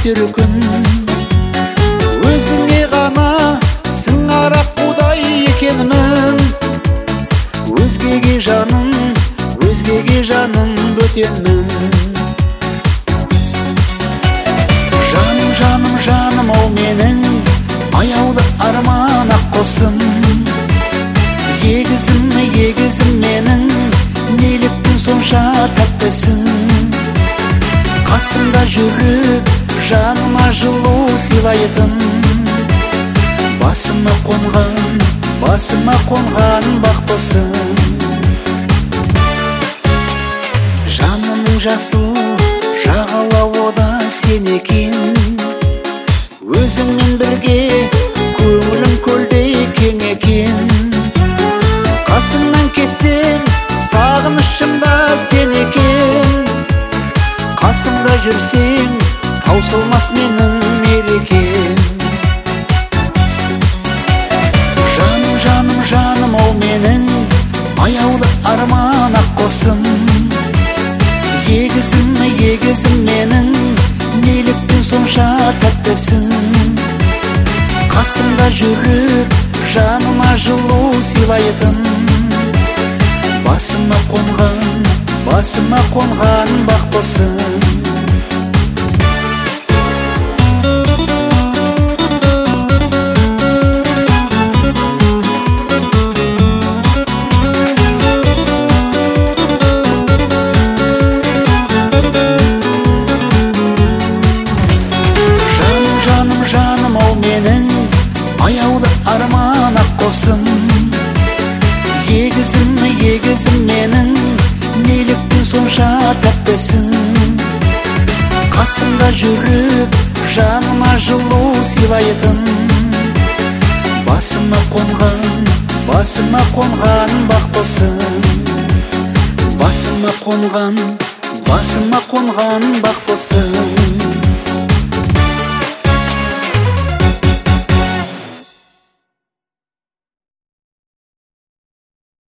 өтер күн. Өзіңе ғана сыңарап құдай екенмін. Өзгеге жаным бөтенмін. Жаным, жаным, жаным ол менің, аяулы арман ақ құсым. Егізім, егізім менің, неліктің сонша тәттісің. Қасымда жүріп, жаныма жылу сыйлайтын. Басыма қонған бақпысың. Жанымның жасыл жағалауы да сен екен. Өзіңмен бірге көңілім көлдей кең екен. Қасыңнан кетсем сағынышымда сен екен. Қасымда жүрсең таусылмас менің мерекем. Жаным, жаным, жаным ол менің, аяулы арман ақ құсым. Егізім, егізім менің, неліктің сонша тәттісің. Қасымда жүріп, жаныма жылу сыйлайтын. Басыма қонған бақпысың. Жаным ол менің, аяулы арман ақ құсым. Егізім, егізім менің, неліктің сонша тәттісің. Қасымда жүріп, жаныма жылу сыйлайтын. Басыма қонған бақпысың. Басыма қонған бақпысың.